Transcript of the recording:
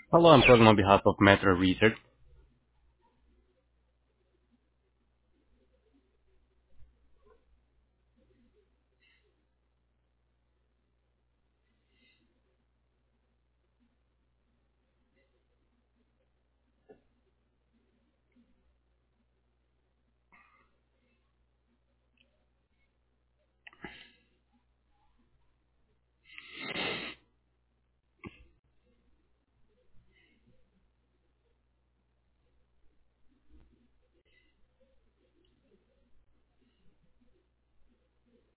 Hello, I'm calling on behalf of Metro Research.